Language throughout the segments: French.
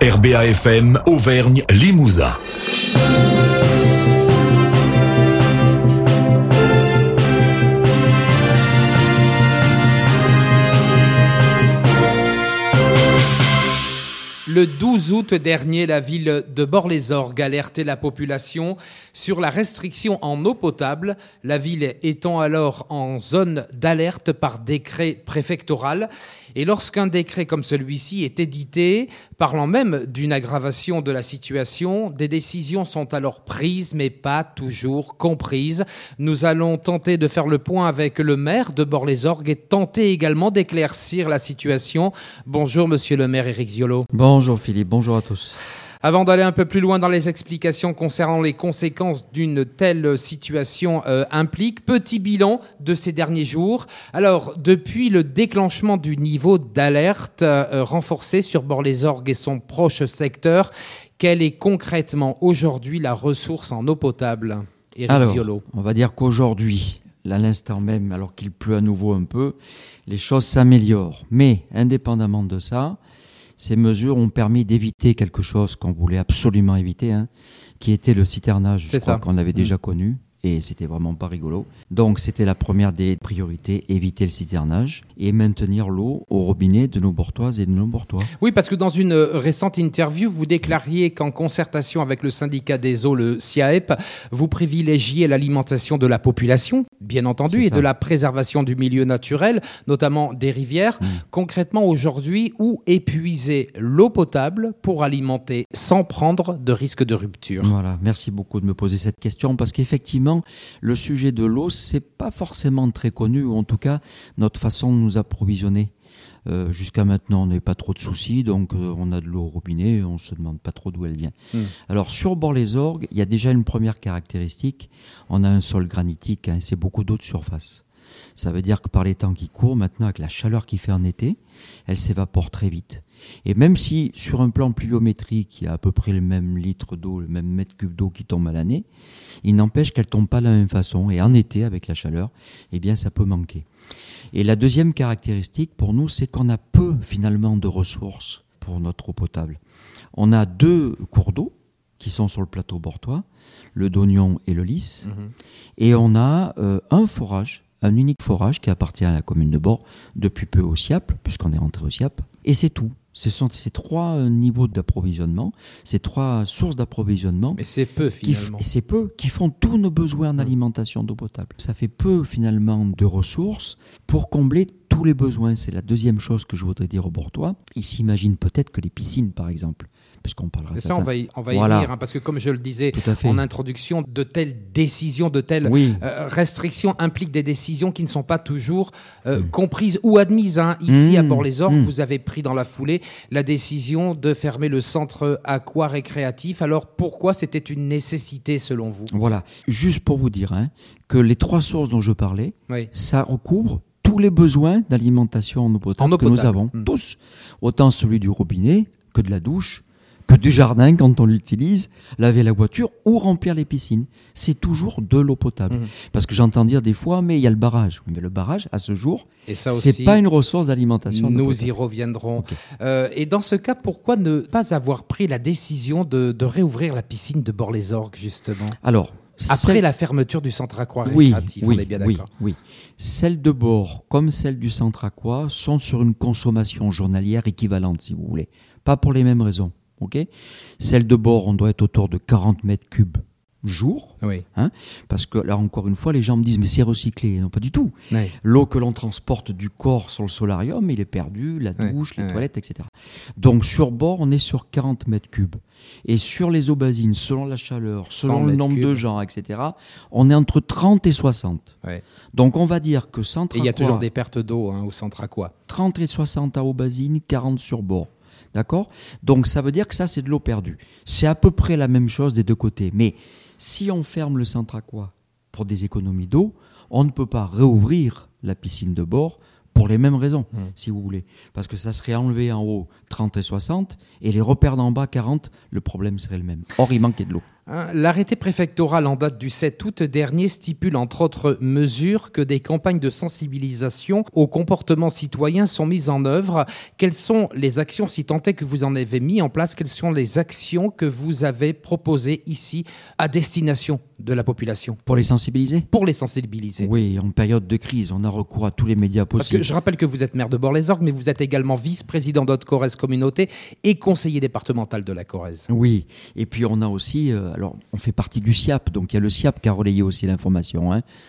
RBA FM, Auvergne, Limousin. Le 12 août dernier, la ville de Bort-les-Orgues alertait la population sur la restriction en eau potable, la ville étant alors en zone d'alerte par décret préfectoral. Et lorsqu'un décret comme celui-ci est édité, parlant même d'une aggravation de la situation, des décisions sont alors prises, mais pas toujours comprises. Nous allons tenter de faire le point avec le maire de Bort-les-Orgues et tenter également d'éclaircir la situation. Bonjour, monsieur le maire Éric Ziolo. Bonjour Philippe, bonjour à tous. Avant d'aller un peu plus loin dans les explications concernant les conséquences d'une telle situation implique, petit bilan de ces derniers jours. Alors, depuis le déclenchement du niveau d'alerte renforcé sur Bort-les-Orgues et son proche secteur, quelle est concrètement aujourd'hui la ressource en eau potable, Éric Ziolo ? On va dire qu'aujourd'hui, à l'instant même, alors qu'il pleut à nouveau un peu, les choses s'améliorent. Mais, indépendamment de ça, ces mesures ont permis d'éviter quelque chose qu'on voulait absolument éviter, qui était le citernage. Je crois qu'on avait déjà connu et c'était vraiment pas rigolo. Donc c'était la première des priorités, éviter le citernage et maintenir l'eau au robinet de nos Bortoises et de nos Bortois. Oui, parce que dans une récente interview, vous déclariez qu'en concertation avec le syndicat des eaux, le SIAEP, vous privilégiez l'alimentation de la population, bien entendu, et de la préservation du milieu naturel, notamment des rivières. Concrètement, aujourd'hui, où épuiser l'eau potable pour alimenter sans prendre de risque de rupture ? Voilà, merci beaucoup de me poser cette question parce qu'effectivement, le sujet de l'eau, c'est pas forcément très connu, ou en tout cas, notre façon de nous approvisionner. Jusqu'à maintenant, on n'avait pas trop de soucis, donc on a de l'eau au robinet, on ne se demande pas trop d'où elle vient. Alors, sur Bort-les-Orgues, il y a déjà une première caractéristique, on a un sol granitique, c'est beaucoup d'eau de surface. Ça veut dire que par les temps qui courent, maintenant, avec la chaleur qu'il fait en été, elle s'évapore très vite. Et même si, sur un plan pluviométrique, il y a à peu près le même litre d'eau, le même mètre cube d'eau qui tombe à l'année, il n'empêche qu'elle ne tombe pas de la même façon. Et en été, avec la chaleur, eh bien, ça peut manquer. Et la deuxième caractéristique, pour nous, c'est qu'on a peu, finalement, de ressources pour notre eau potable. On a 2 cours d'eau qui sont sur le plateau bortois, le Dognon et le Lys. Et on a un forage, un unique forage qui appartient à la commune de Bort, depuis peu au SIAP, puisqu'on est rentré au SIAP. Et c'est tout. Ce sont ces 3 niveaux d'approvisionnement, ces 3 sources d'approvisionnement. Mais c'est peu finalement. C'est peu qui font tous nos besoins en alimentation d'eau potable. Ça fait peu finalement de ressources pour combler tous les besoins. C'est la deuxième chose que je voudrais dire aux Bortois. Ils s'imaginent peut-être que les piscines, par exemple, puisqu'on parlera de ça, on va y venir, parce que comme je le disais en introduction, de telles décisions, de telles restrictions impliquent des décisions qui ne sont pas toujours comprises ou admises. Ici, à Bort-les-Orgues, vous avez pris dans la foulée la décision de fermer le centre aqua-récréatif. Alors, pourquoi c'était une nécessité selon vous ? Voilà, juste pour vous dire que les 3 sources dont je parlais, ça recouvre tous les besoins d'alimentation en eau potable que nous avons, tous. Autant celui du robinet que de la douche, que du jardin quand on l'utilise, laver la voiture ou remplir les piscines. C'est toujours de l'eau potable. Parce que j'entends dire des fois, mais il y a le barrage. Mais le barrage, à ce jour, c'est pas une ressource d'alimentation. Nous y reviendrons. Et dans ce cas, pourquoi ne pas avoir pris la décision de réouvrir la piscine de Bort-les-Orgues, justement ? Alors, après la fermeture du centre aqua-récréatif, on est bien d'accord. Oui. Celles de Bort, comme celles du centre aqua, sont sur une consommation journalière équivalente, si vous voulez. Pas pour les mêmes raisons. Celle de Bort, on doit être autour de 40 mètres cubes jour. Parce que là, encore une fois, les gens me disent, mais c'est recyclé. Non, pas du tout. L'eau que l'on transporte du corps sur le solarium, il est perdu, la douche, les toilettes, etc. Donc, sur Bort, on est sur 40 mètres cubes. Et sur les eaux basines, selon la chaleur, selon le nombre de gens, etc., on est entre 30 et 60. Donc, on va dire que centre aqua... Et il y a toujours des pertes d'eau au centre aqua. 30 et 60 à eau basine, 40 sur Bort. D'accord ? Donc, ça veut dire que ça, c'est de l'eau perdue. C'est à peu près la même chose des 2 côtés. Mais si on ferme le centre aqua pour des économies d'eau, on ne peut pas réouvrir la piscine de Bort pour les mêmes raisons, si vous voulez. Parce que ça serait enlevé en haut 30 et 60 et les reperdre en bas 40, le problème serait le même. Or, il manquait de l'eau. L'arrêté préfectoral en date du 7 août dernier stipule entre autres mesures que des campagnes de sensibilisation au comportement citoyen sont mises en œuvre. Quelles sont les actions, si tant est que vous en avez mis en place, quelles sont les actions que vous avez proposées ici à destination de la population ? Pour les sensibiliser ? Pour les sensibiliser. Oui, en période de crise, on a recours à tous les médias possibles. Parce que je rappelle que vous êtes maire de Bord-les-Orgues, mais vous êtes également vice-président d'Haute-Corrèze Communauté et conseiller départemental de la Corrèze. Oui, et puis on a aussi, alors on fait partie du SIAP, donc il y a le SIAP qui a relayé aussi l'information.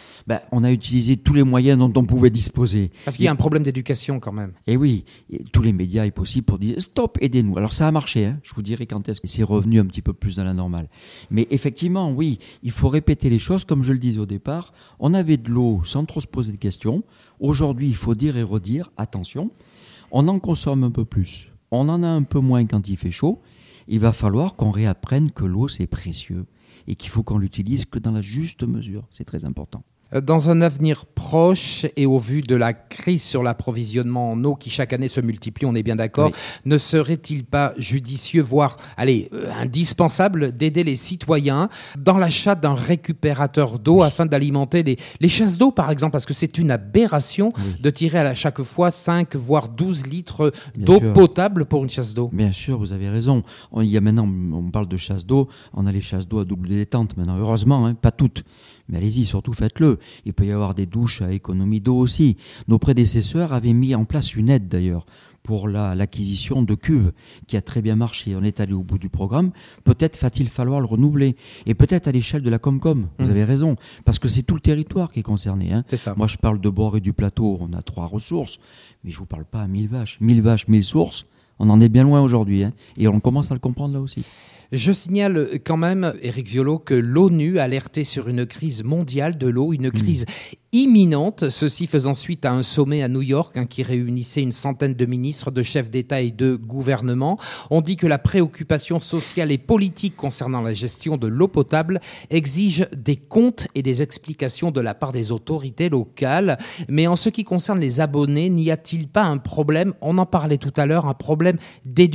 On a utilisé tous les moyens dont on pouvait disposer. Parce qu'il y a un problème d'éducation quand même. Et oui, tous les médias est possible pour dire stop, aidez-nous. Alors ça a marché, je vous dirai quand est-ce que c'est revenu un petit peu plus dans la normale. Mais effectivement, oui, il faut répéter les choses comme je le disais au départ. On avait de l'eau sans trop se poser de questions. Aujourd'hui, il faut dire et redire, attention, on en consomme un peu plus. On en a un peu moins quand il fait chaud. Il va falloir qu'on réapprenne que l'eau, c'est précieux et qu'il faut qu'on l'utilise que dans la juste mesure. C'est très important. Dans un avenir proche et au vu de la crise sur l'approvisionnement en eau qui chaque année se multiplie, on est bien d'accord, ne serait-il pas judicieux, voire indispensable d'aider les citoyens dans l'achat d'un récupérateur d'eau afin d'alimenter les chasses d'eau par exemple, parce que c'est une aberration de tirer à chaque fois 5 voire 12 litres d'eau potable pour une chasse d'eau. Bien sûr, vous avez raison. Il y a maintenant, on parle de chasse d'eau, on a les chasses d'eau à double détente maintenant, heureusement, pas toutes. Mais allez-y, surtout faites-le. Il peut y avoir des douches à économie d'eau aussi. Nos prédécesseurs avaient mis en place une aide d'ailleurs pour l'acquisition de cuves qui a très bien marché. On est allé au bout du programme. Peut-être va-t-il falloir le renouveler. Et peut-être à l'échelle de la Comcom. Vous avez raison. Parce que c'est tout le territoire qui est concerné. C'est ça. Moi, je parle de Bord et du plateau. On a 3 ressources. Mais je ne vous parle pas à 1000 vaches. 1000 vaches, 1000 sources. On en est bien loin aujourd'hui. Et on commence à le comprendre là aussi. Je signale quand même, Éric Ziolo, que l'ONU a alerté sur une crise mondiale de l'eau, une crise imminente, ceci faisant suite à un sommet à New York qui réunissait une centaine de ministres, de chefs d'État et de gouvernements. On dit que la préoccupation sociale et politique concernant la gestion de l'eau potable exige des comptes et des explications de la part des autorités locales. Mais en ce qui concerne les abonnés, n'y a-t-il pas un problème, on en parlait tout à l'heure, un problème d'éducation ?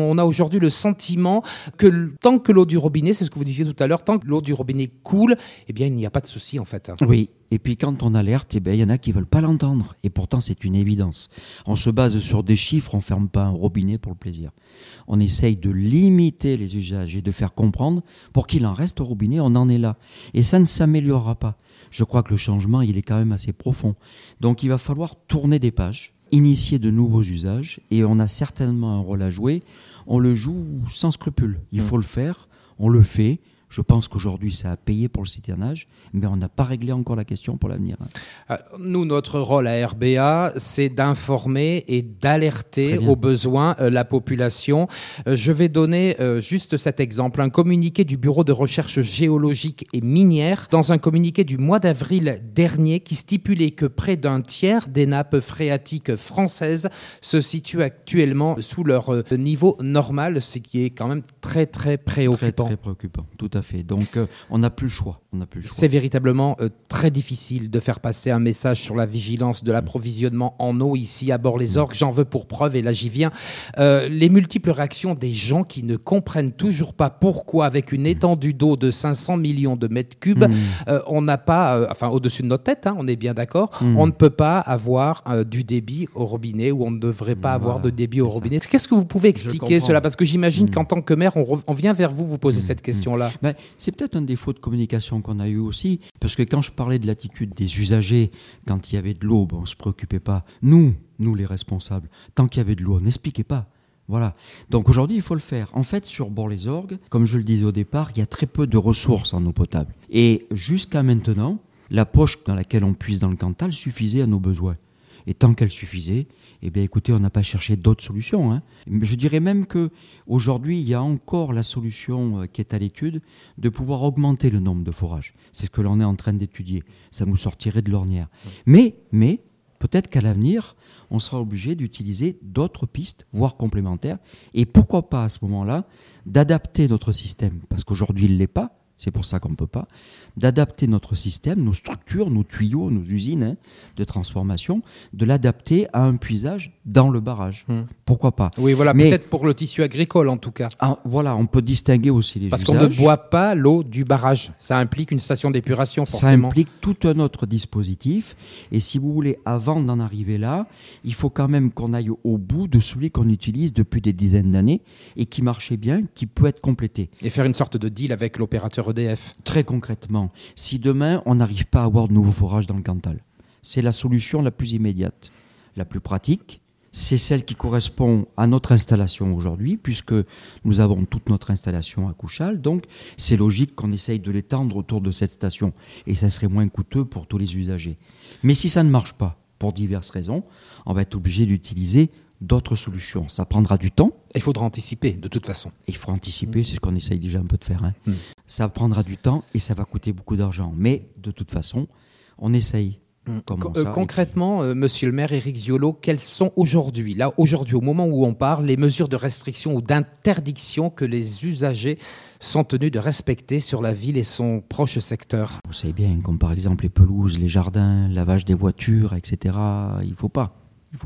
On a aujourd'hui le sentiment que tant que l'eau du robinet, c'est ce que vous disiez tout à l'heure, tant que l'eau du robinet coule, eh bien il n'y a pas de souci en fait. Oui. Et puis quand on alerte, il y en a qui ne veulent pas l'entendre. Et pourtant, c'est une évidence. On se base sur des chiffres, on ne ferme pas un robinet pour le plaisir. On essaye de limiter les usages et de faire comprendre pour qu'il en reste au robinet, on en est là. Et ça ne s'améliorera pas. Je crois que le changement, il est quand même assez profond. Donc il va falloir tourner des pages, initier de nouveaux usages, et on a certainement un rôle à jouer. On le joue sans scrupule. Il faut le faire, on le fait. Je pense qu'aujourd'hui, ça a payé pour le citernage, mais on n'a pas réglé encore la question pour l'avenir. Nous, notre rôle à RBA, c'est d'informer et d'alerter aux besoins la population. Je vais donner juste cet exemple. Un communiqué du Bureau de recherche géologique et minière, dans un communiqué du mois d'avril dernier, qui stipulait que près d'un tiers des nappes phréatiques françaises se situent actuellement sous leur niveau normal, ce qui est quand même très, très préoccupant. Très préoccupant, tout à fait. Donc, on n'a plus le choix. C'est véritablement très difficile de faire passer un message sur la vigilance de l'approvisionnement en eau ici à Bord-les-Orgues. J'en veux pour preuve, et là j'y viens, les multiples réactions des gens qui ne comprennent toujours pas pourquoi, avec une étendue d'eau de 500 millions de mètres cubes, on n'a pas, au-dessus de notre tête, on est bien d'accord, on ne peut pas avoir du débit au robinet, ou on ne devrait pas avoir de débit au robinet. Qu'est-ce que vous pouvez expliquer cela ? Parce que j'imagine qu'en tant que maire, on vient vers vous poser cette question-là. C'est peut-être un défaut de communication qu'on a eu aussi, parce que quand je parlais de l'attitude des usagers, quand il y avait de l'eau, on ne se préoccupait pas. Nous les responsables, tant qu'il y avait de l'eau, on n'expliquait pas. Voilà. Donc aujourd'hui, il faut le faire. En fait, sur Bord-les-Orgues, comme je le disais au départ, il y a très peu de ressources en eau potable. Et jusqu'à maintenant, la poche dans laquelle on puise dans le Cantal suffisait à nos besoins. Et tant qu'elle suffisait, eh bien écoutez, on n'a pas cherché d'autres solutions. Je dirais même qu'aujourd'hui, il y a encore la solution qui est à l'étude de pouvoir augmenter le nombre de forages. C'est ce que l'on est en train d'étudier. Ça nous sortirait de l'ornière. Mais peut-être qu'à l'avenir, on sera obligé d'utiliser d'autres pistes, voire complémentaires. Et pourquoi pas à ce moment-là, d'adapter notre système. Parce qu'aujourd'hui, il ne l'est pas. c'est pour ça qu'on ne peut pas, d'adapter notre système, nos structures, nos tuyaux, nos usines de transformation, de l'adapter à un puisage dans le barrage. Pourquoi pas? Oui, voilà, mais peut-être pour le tissu agricole en tout cas. Voilà, on peut distinguer aussi les usages. Parce qu'on ne boit pas l'eau du barrage. Ça implique une station d'épuration forcément. Ça implique tout un autre dispositif. Et si vous voulez, avant d'en arriver là, il faut quand même qu'on aille au bout de celui qu'on utilise depuis des dizaines d'années et qui marchait bien, qui peut être complété. Et faire une sorte de deal avec l'opérateur EDF. Très concrètement, si demain on n'arrive pas à avoir de nouveaux forages dans le Cantal, c'est la solution la plus immédiate, la plus pratique. C'est celle qui correspond à notre installation aujourd'hui, puisque nous avons toute notre installation à Couchal. Donc, c'est logique qu'on essaye de l'étendre autour de cette station. Et ça serait moins coûteux pour tous les usagers. Mais si ça ne marche pas, pour diverses raisons, on va être obligé d'utiliser d'autres solutions. Ça prendra du temps. Il faudra anticiper, de toute façon. Il faut anticiper, c'est ce qu'on essaye déjà un peu de faire. Ça prendra du temps et ça va coûter beaucoup d'argent. Mais, de toute façon, on essaye. Concrètement, monsieur le maire Éric Ziolo, quelles sont aujourd'hui, au moment où on parle, les mesures de restriction ou d'interdiction que les usagers sont tenus de respecter sur la ville et son proche secteur? Vous savez bien, comme par exemple les pelouses, les jardins, lavage des voitures, etc. Il ne faut pas.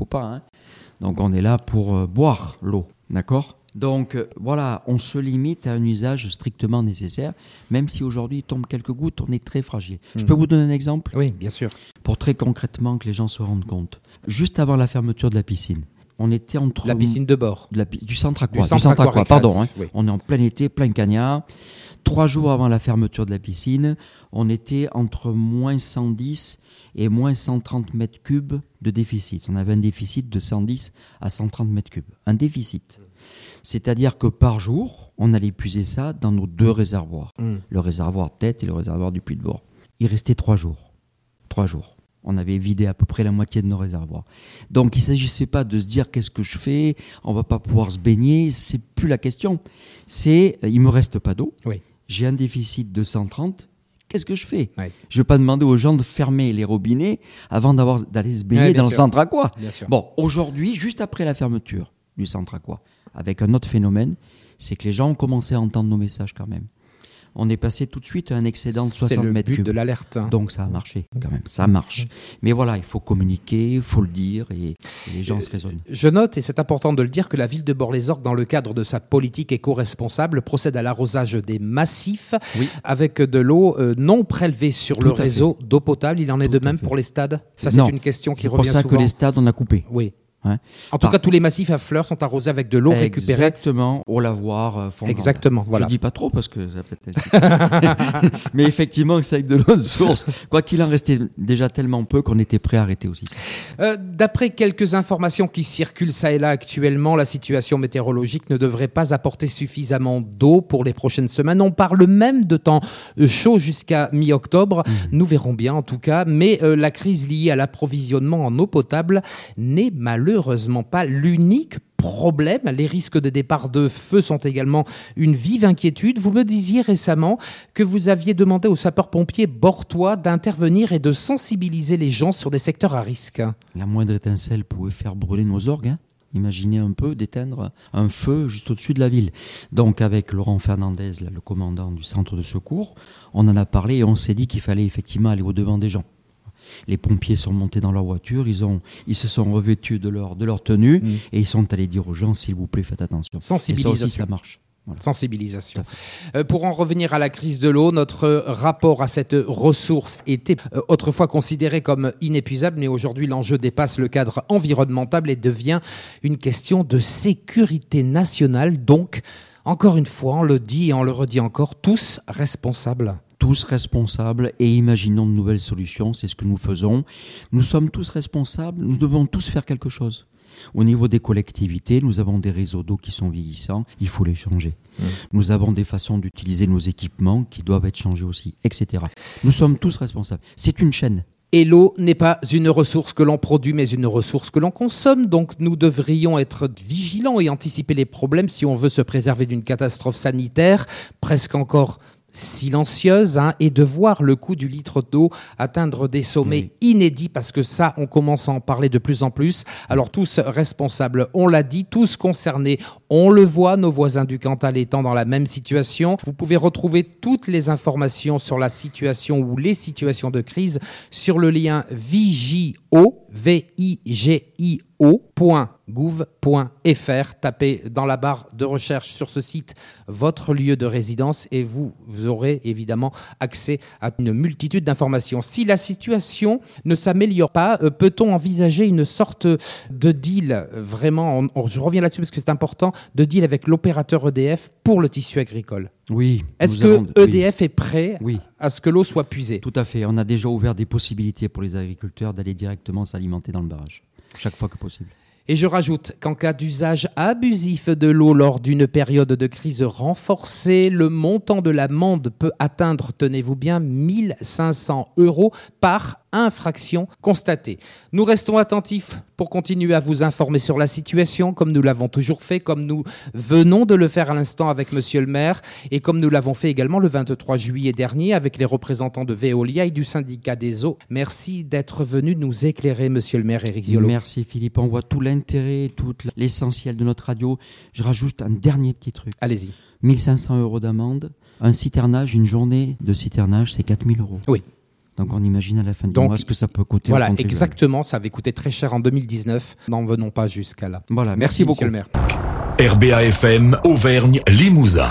Donc on est là pour boire l'eau, d'accord ? Donc voilà, on se limite à un usage strictement nécessaire, même si aujourd'hui il tombe quelques gouttes, on est très fragile. Je peux vous donner un exemple ? Oui, bien sûr. Pour très concrètement que les gens se rendent compte. Juste avant la fermeture de la piscine, on était entre... La piscine de bord. Du centre aqua, pardon. Oui. On est en plein été, plein cagnard. 3 jours avant la fermeture de la piscine, on était entre moins 110 et moins 130 mètres cubes de déficit. On avait un déficit de 110 à 130 mètres cubes. Un déficit. C'est-à-dire que par jour, on allait puiser ça dans nos 2 réservoirs. Le réservoir tête et le réservoir du puits de bord. Il restait 3 jours. 3 jours. On avait vidé à peu près la moitié de nos réservoirs. Donc il ne s'agissait pas de se dire qu'est-ce que je fais, on ne va pas pouvoir se baigner, c'est plus la question. C'est, il ne me reste pas d'eau, j'ai un déficit de 130, qu'est-ce que je fais ? Je ne vais pas demander aux gens de fermer les robinets avant d'aller se baigner dans le centre aqua. Bon, aujourd'hui, juste après la fermeture du centre aqua, avec un autre phénomène, c'est que les gens ont commencé à entendre nos messages quand même. On est passé tout de suite à un excédent de 60 mètres cubes. C'est le but de l'alerte. Donc ça a marché quand même, ça marche. Mais voilà, il faut communiquer, il faut le dire et les gens se raisonnent. Je note, et c'est important de le dire, que la ville de Bord-les-Orgues, dans le cadre de sa politique éco-responsable, procède à l'arrosage des massifs avec de l'eau non prélevée sur le réseau d'eau potable. Il en est de même pour les stades ? Ça, c'est une question qui revient souvent. C'est pour ça que les stades, on a coupé. Oui. En tout cas, tous les massifs à fleurs sont arrosés avec de l'eau récupérée. Exactement, au lavoir fondant. Exactement, voilà. Je ne dis pas trop parce que ça peut-être mais effectivement, c'est avec de l'eau de source. Quoi qu'il en restait déjà tellement peu qu'on était prêt à arrêter aussi ça. D'après quelques informations qui circulent ça et là actuellement, la situation météorologique ne devrait pas apporter suffisamment d'eau pour les prochaines semaines. On parle même de temps chaud jusqu'à mi-octobre. Nous verrons bien en tout cas. Mais la crise liée à l'approvisionnement en eau potable n'est malheureusement pas l'unique problème. Les risques de départ de feu sont également une vive inquiétude. Vous me disiez récemment que vous aviez demandé aux sapeurs-pompiers bortois d'intervenir et de sensibiliser les gens sur des secteurs à risque. La moindre étincelle pouvait faire brûler nos orgues. Imaginez un peu d'éteindre un feu juste au-dessus de la ville. Donc avec Laurent Fernandez, le commandant du centre de secours, on en a parlé et on s'est dit qu'il fallait effectivement aller au-devant des gens. Les pompiers sont montés dans leur voiture, ils se sont revêtus de leur tenue et ils sont allés dire aux gens, s'il vous plaît, faites attention. Sensibilisation. Et ça aussi, ça marche. Voilà. Sensibilisation. Pour en revenir à la crise de l'eau, notre rapport à cette ressource était autrefois considéré comme inépuisable, mais aujourd'hui l'enjeu dépasse le cadre environnemental et devient une question de sécurité nationale. Donc, encore une fois, on le dit et on le redit encore, tous responsables. Tous responsables et imaginons de nouvelles solutions, c'est ce que nous faisons. Nous sommes tous responsables, nous devons tous faire quelque chose. Au niveau des collectivités, nous avons des réseaux d'eau qui sont vieillissants, il faut les changer. Nous avons des façons d'utiliser nos équipements qui doivent être changés aussi, etc. Nous sommes tous responsables. C'est une chaîne. Et l'eau n'est pas une ressource que l'on produit, mais une ressource que l'on consomme. Donc nous devrions être vigilants et anticiper les problèmes si on veut se préserver d'une catastrophe sanitaire presque encore silencieuse et de voir le coût du litre d'eau atteindre des sommets inédits, parce que ça, on commence à en parler de plus en plus. Alors tous responsables, on l'a dit, tous concernés, on le voit, nos voisins du Cantal étant dans la même situation. Vous pouvez retrouver toutes les informations sur la situation ou les situations de crise sur le lien vigio.gouv.fr. Tapez dans la barre de recherche sur ce site votre lieu de résidence et vous aurez évidemment accès à une multitude d'informations. Si la situation ne s'améliore pas, peut-on envisager une sorte de deal, vraiment, je reviens là-dessus parce que c'est important, de deal avec l'opérateur EDF pour le tissu agricole? Oui. Est-ce que EDF est prêt à ce que l'eau soit puisée? Tout à fait. On a déjà ouvert des possibilités pour les agriculteurs d'aller directement s'alimenter dans le barrage, chaque fois que possible. Et je rajoute qu'en cas d'usage abusif de l'eau lors d'une période de crise renforcée, le montant de l'amende peut atteindre, tenez-vous bien, 1 500 € par infraction constatée. Nous restons attentifs pour continuer à vous informer sur la situation, comme nous l'avons toujours fait, comme nous venons de le faire à l'instant avec Monsieur le maire, et comme nous l'avons fait également le 23 juillet dernier avec les représentants de Veolia et du syndicat des eaux. Merci d'être venu nous éclairer, Monsieur le maire Éric Ziolo. Merci Philippe, on voit tout l'intérêt, tout l'essentiel de notre radio. Je rajoute un dernier petit truc. Allez-y. 1 500 € d'amende. Un citernage, une journée de citernage, c'est 4 000 €. Oui. Donc on imagine à la fin du mois ce que ça peut coûter. Voilà, exactement, ça avait coûté très cher en 2019. N'en venons pas jusqu'à là. Voilà, merci beaucoup. Monsieur le maire. RBA FM Auvergne Limousin.